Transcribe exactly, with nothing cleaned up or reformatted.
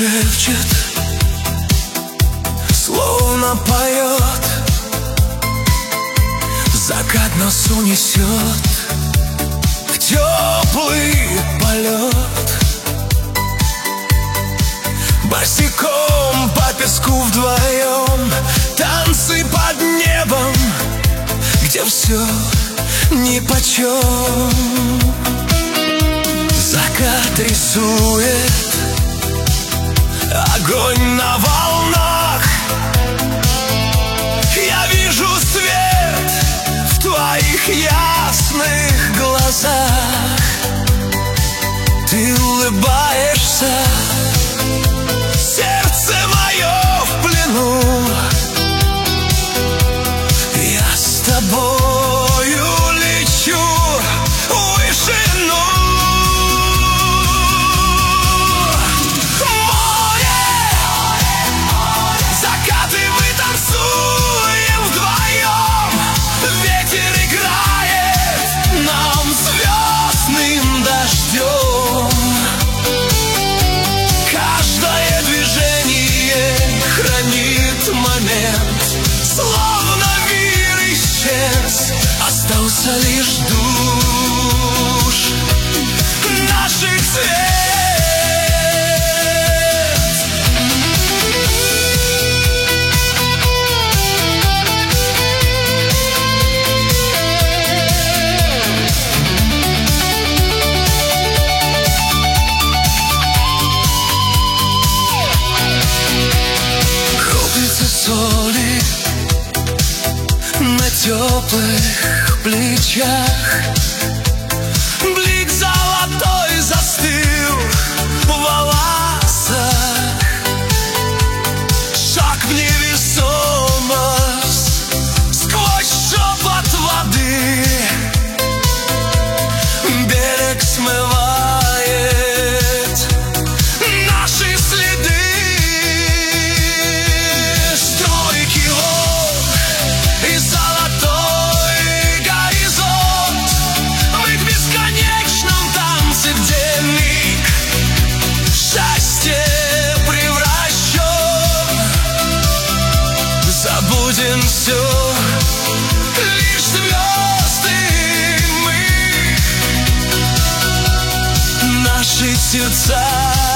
шепчет, словно поет. Закат нас унесет в теплый полет. Босиком по песку вдвоем, танцы под небом, где все нипочем. Закат рисует огонь на волнах. Я вижу свет в твоих ясных глазах. Ты улыбаешься, сердце мое в плену. Я с тобою лечу в вышину. Словно мир исчез, остался лишь душ наших цвет. Крупицы соли на теплых плечах. Блик золотой застыл в волосах. Шаг в невесомость сквозь шепот воды. Берег смывает наши следы. Стройки волн и золотой горизонт. Мы в бесконечном танце, где миг в счастье превращен. Забудем все, лишь звезды мы. Наши сердца